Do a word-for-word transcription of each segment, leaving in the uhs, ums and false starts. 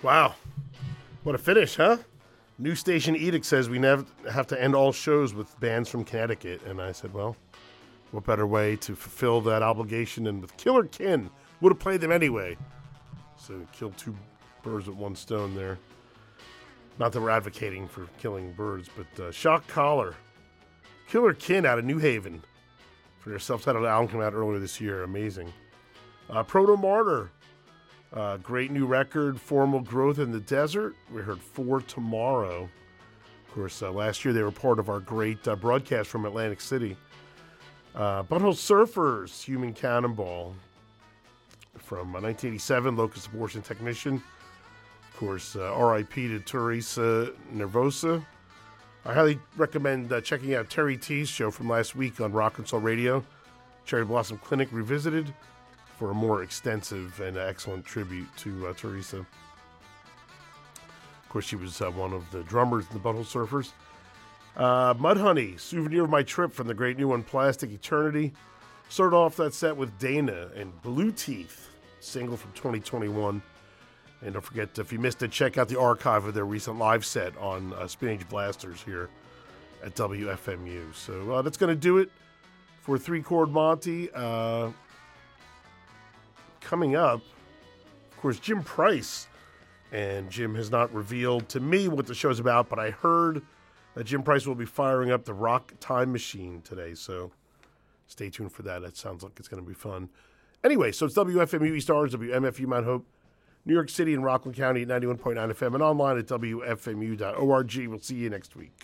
Wow. What a finish, huh? New station edict says we never have to end all shows with bands from Connecticut. And I said, well, what better way to fulfill that obligation than with Killer Kin? Would have played them anyway. So killed two birds with one stone there. Not that we're advocating for killing birds, but uh, Shock Collar. Killer Kin out of New Haven for their self-titled album came out earlier this year. Amazing. Uh, Proto Martyr. Uh, great new record, Formal Growth in the Desert. We heard For Tomorrow. Of course, uh, last year they were part of our great uh, broadcast from Atlantic City. Uh, Butthole Surfers, Human Cannonball. From uh, nineteen eighty-seven, Locust Abortion Technician. Of course, uh, R I P to Teresa Nervosa. I highly recommend uh, checking out Terry T's show from last week on Rock and Soul Radio, Cherry Blossom Clinic Revisited, for a more extensive and excellent tribute to uh, Teresa. Of course, she was uh, one of the drummers in the Butthole Surfers. Uh, Mudhoney, Souvenir of My Trip from the great new one, Plastic Eternity. Started off that set with Dana and Blue Teeth, single from twenty twenty-one. And don't forget, if you missed it, check out the archive of their recent live set on uh, Spinach Blasters here at W F M U. So uh, that's going to do it for Three Chord Monty. Uh, coming up, of course, Jim Price. And Jim has not revealed to me what the show's about, but I heard that Jim Price will be firing up the Rock Time Machine today. So stay tuned for that. That sounds like it's going to be fun. Anyway, so it's W F M U East Orange, W M F U Mount Hope, New York City and Rockland County at ninety-one point nine F M and online at W F M U dot org. We'll see you next week.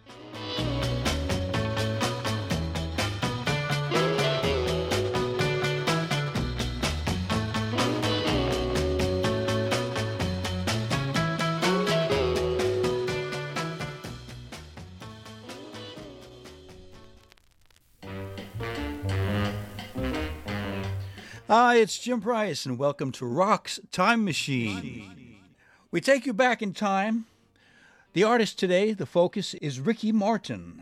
Hi, it's Jim Price, and welcome to Rock's Time Machine. We take you back in time. The artist today, the focus, is Ricky Martin.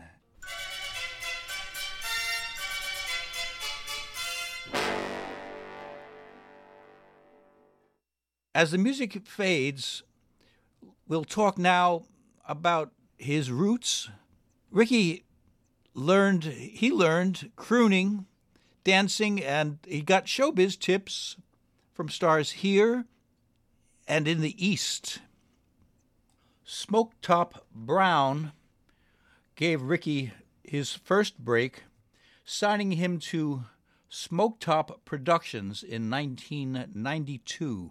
As the music fades, we'll talk now about his roots. Ricky learned, he learned crooning, dancing, and he got showbiz tips from stars here and in the East. Smoketop Brown gave Ricky his first break, signing him to Smoketop Productions in nineteen ninety-two.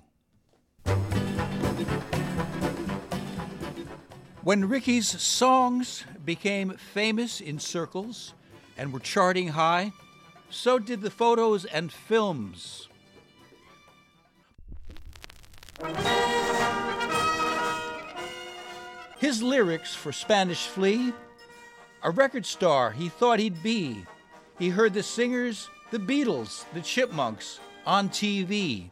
When Ricky's songs became famous in circles and were charting high, so did the photos and films. His lyrics for Spanish Flea, a record star he thought he'd be. He heard the singers, the Beatles, the Chipmunks on T V.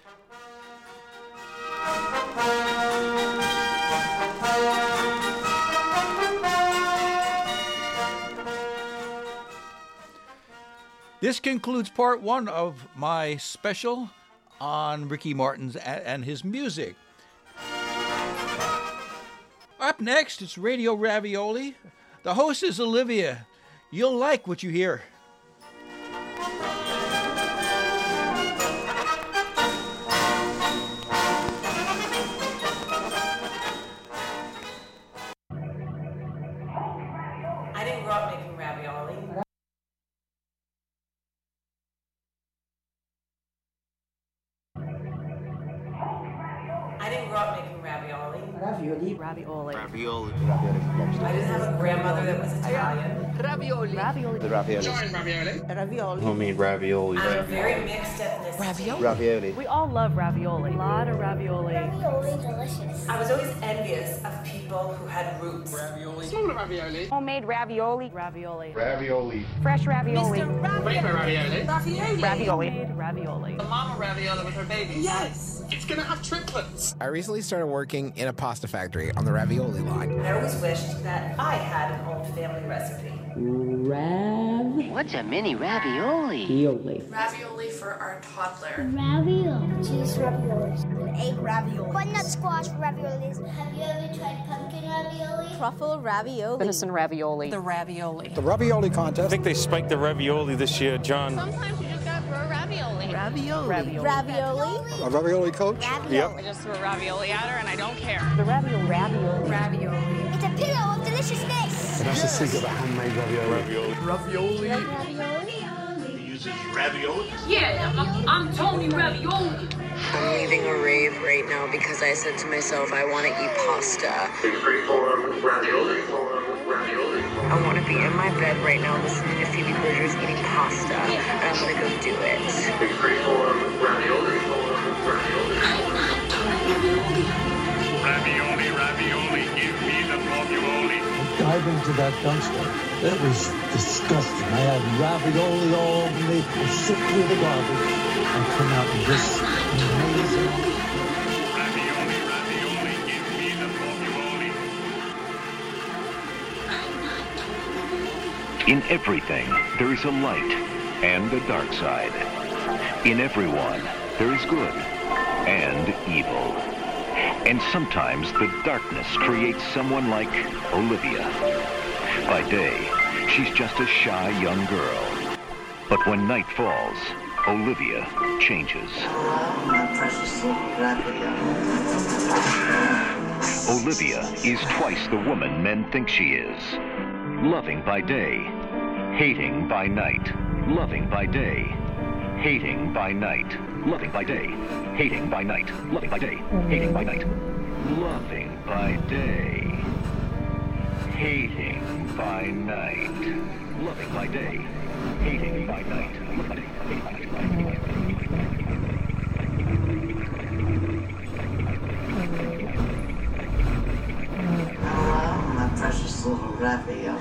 This concludes part one of my special on Ricky Martin and his music. Up next, it's Radio Ravioli. The host is Olivia. You'll like what you hear. I didn't grow up making ravioli. I didn't grow up making ravioli. Ravioli. Ravioli. Ravioli. I didn't have a grandmother that was Italian. Ravioli. Ravioli. The ravioli. Giant ravioli. Ravioli. Homemade ravioli. I'm very mixed ethnicity. Ravioli. Ravioli. We all love ravioli. A lot of ravioli. Ravioli delicious. I was always envious of people who had roots. Ravioli. Smaller ravioli. Homemade ravioli. Ravioli. Ravioli. Fresh ravioli. Baby ravioli. Ravioli. Ravioli. Made ravioli. The mama ravioli with her baby. Yes. It's gonna have triplets. I recently started working in a pasta factory on the ravioli line. I always wished that I had an old family recipe. Rav. What's a mini ravioli? Ravioli. Ravioli for our toddler. Ravioli. Cheese raviolis. Egg ravioli. Butternut squash raviolis. Have you ever tried pumpkin ravioli? Truffle ravioli. Venison ravioli. The ravioli. The ravioli contest. I think they spiked the ravioli this year, John. Sometimes you just gotta throw ravioli. Ravioli. Ravioli. Ravioli. A ravioli coach? Ravioli. Yep. I just threw a ravioli at her and I don't care. The ravioli. Ravioli. Ravioli. It's a pillow of deliciousness. And that's yes. Just think of a handmade ravioli. Ravioli. Ravioli. Ravioli. He uses ravioli. Yeah, I'm, I'm Tony Ravioli. I'm leaving a rave right now because I said to myself, I want to eat pasta. Big free for ravioli. Ravioli. I want to be in my bed right now listening to Phoebe Bridgers eating pasta, and I'm going to go do it. Big free for ravioli. Ravioli. Ravioli, ravioli, give me the ravioli. Dive into that dumpster. It was disgusting. I had ravioli all over me. I sit through the garbage and come out with this amazing. Ravioli, ravioli, give me the ravioli. In everything, there is a light and a dark side. In everyone, there is good and evil. And sometimes the darkness creates someone like Olivia. By day, she's just a shy young girl. But when night falls, Olivia changes. Olivia is twice the woman men think she is. Loving by day, hating by night. Loving by day, hating by night. Loving by day, hating by night. Loving by day, hating by night. Loving by day, hating by night. Loving by day, hating by night. Loving by day, hating by night. Oh, my precious little ravioli.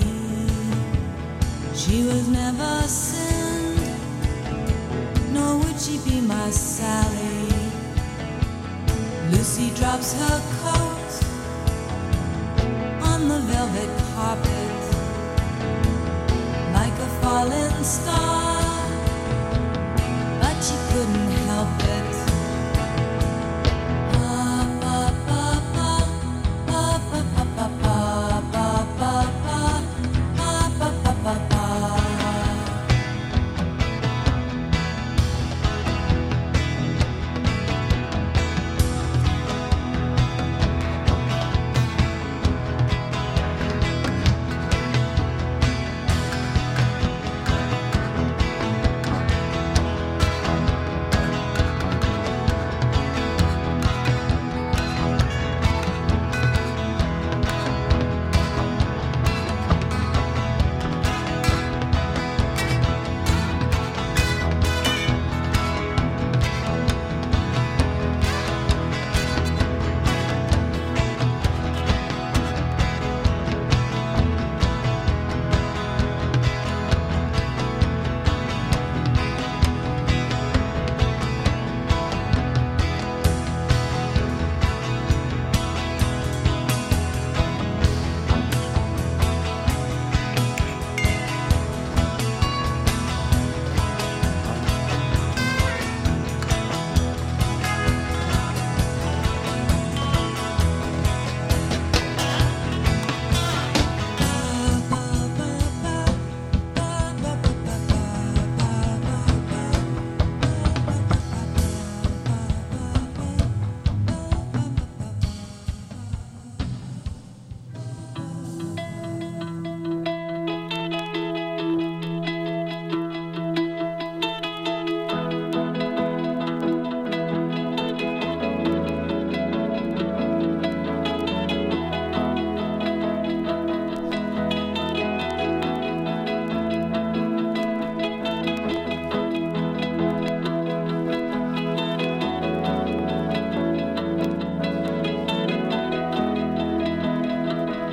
She was never sinned, nor would she be my Sally? Lucy drops her coat on the velvet carpet like a falling star.